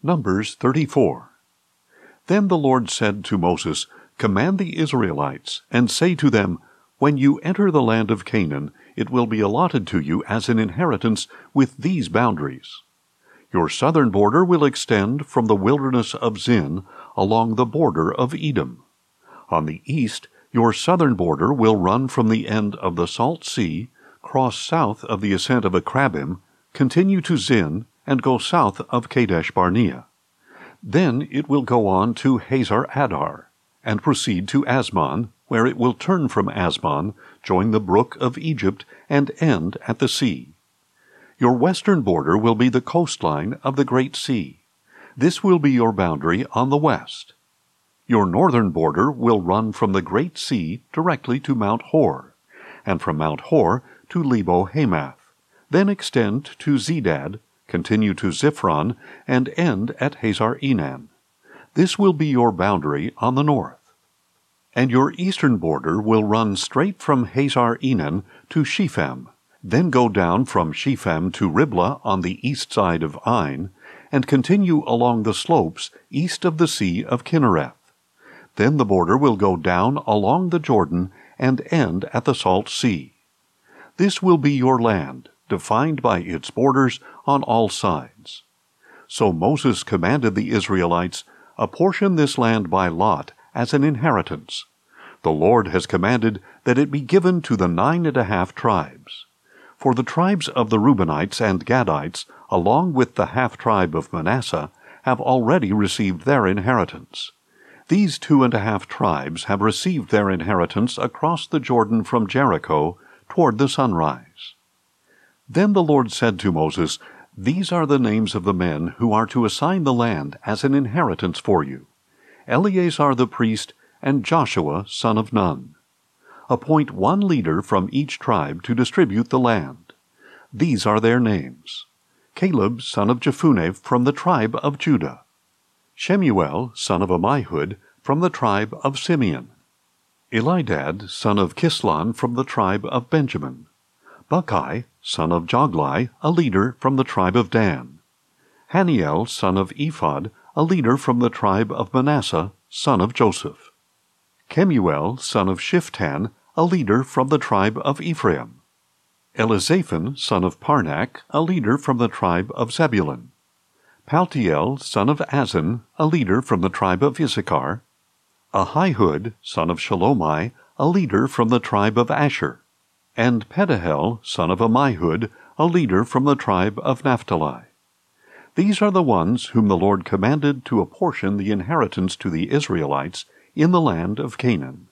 Numbers 34. Then the Lord said to Moses, Command the Israelites, and say to them, When you enter the land of Canaan, it will be allotted to you as an inheritance with these boundaries. Your southern border will extend from the wilderness of Zin along the border of Edom. On the east, your southern border will run from the end of the Salt Sea, cross south of the ascent of Akrabim, continue to Zin, and go south of Kadesh Barnea. Then it will go on to Hazar Adar, and proceed to Asmon, where it will turn from Asmon, join the brook of Egypt, and end at the sea. Your western border will be the coastline of the Great Sea. This will be your boundary on the west. Your northern border will run from the Great Sea directly to Mount Hor, and from Mount Hor to Lebo Hamath, then extend to Zedad, continue to Ziphron, and end at Hazar Enan. This will be your boundary on the north. And your eastern border will run straight from Hazar Enan to Shephem, then go down from Shephem to Riblah on the east side of Ain, and continue along the slopes east of the Sea of Kinnereth. Then the border will go down along the Jordan and end at the Salt Sea. This will be your land, defined by its borders on all sides. So Moses commanded the Israelites, Apportion this land by lot as an inheritance. The Lord has commanded that it be given to the 9½ tribes. For the tribes of the Reubenites and Gadites, along with the half-tribe of Manasseh, have already received their inheritance. These 2½ tribes have received their inheritance across the Jordan from Jericho toward the sunrise. Then the Lord said to Moses, These are the names of the men who are to assign the land as an inheritance for you: Eleazar the priest and Joshua son of Nun. Appoint one leader from each tribe to distribute the land. These are their names: Caleb son of Jephunneh from the tribe of Judah, Shemuel son of Ammihud from the tribe of Simeon, Elidad son of Kislon from the tribe of Benjamin, Buckai son of Joglai, a leader from the tribe of Dan, Haniel son of Ephod, a leader from the tribe of Manasseh, son of Joseph, Kemuel son of Shiftan, a leader from the tribe of Ephraim, Elizaphan son of Parnak, a leader from the tribe of Zebulun, Paltiel son of Azan, a leader from the tribe of Issachar, Ahihud son of Shalomai, a leader from the tribe of Asher, and Pedahel son of Ammihud, a leader from the tribe of Naphtali. These are the ones whom the Lord commanded to apportion the inheritance to the Israelites in the land of Canaan.